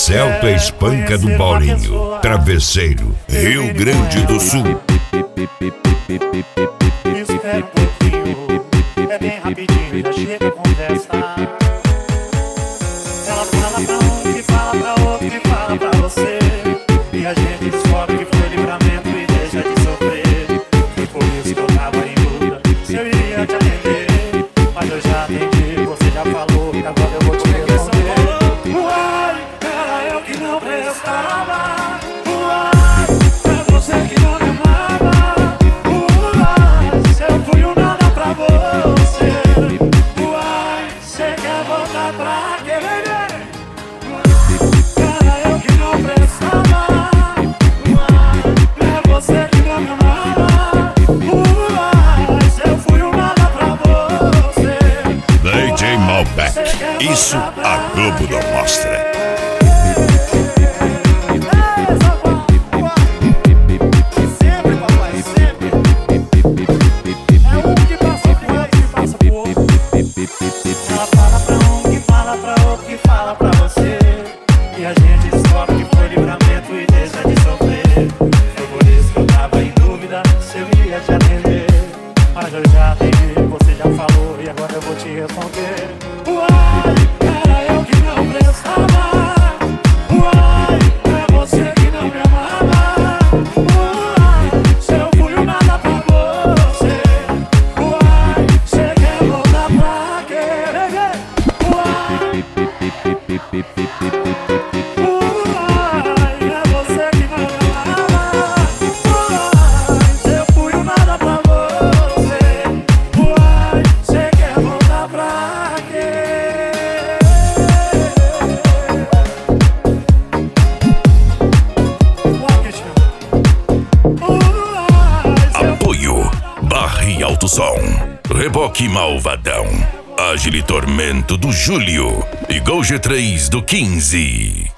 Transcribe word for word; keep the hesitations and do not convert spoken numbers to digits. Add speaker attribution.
Speaker 1: Celta Espanca do Bolinho, Travesseiro, Rio Grande do Sul.
Speaker 2: Espera um pouquinho, é bem rapidinho, já chega a conversa. Ela fala pra um, que fala pra outro, que fala pra você. E a gente descobre que foi livramento e deixa de sofrer. E por isso que eu tava em dúvida se eu iria te atender. Mas eu já atendi, você já falou, e agora eu vou te responder. Uai, era eu que não prestava. Uai, é você que não me amava. Uai, se eu fui um nada pra você. Uai, você quer voltar pra querer? Era eu que não prestava. Uai, é você que não me amava. Uai, se eu fui um nada pra você.
Speaker 1: D J Malbec, isso a Globo não mostra.
Speaker 2: Ela fala pra um, que fala pra outro, que fala pra você. E a gente descobre que foi livramento e deixa de sofrer. Foi por isso que eu tava em dúvida se eu iria te atender. Mas eu já atendi, você já falou e agora eu vou te responder. Uai, era eu que não prestava. Uai, é você que não me amava. Uai, se eu fui um nada pra você. Uai, você quer voltar pra querer? Uai, Uai, é você que não me amava. Uai, se eu fui um nada pra você. Uai, você quer voltar pra quê? Uai, Cristiano. Uai, se eu
Speaker 1: Apoio Barre Alto Som, Reboque Malvadão, Agile Tormento do Júlio e Gol G três do quinze.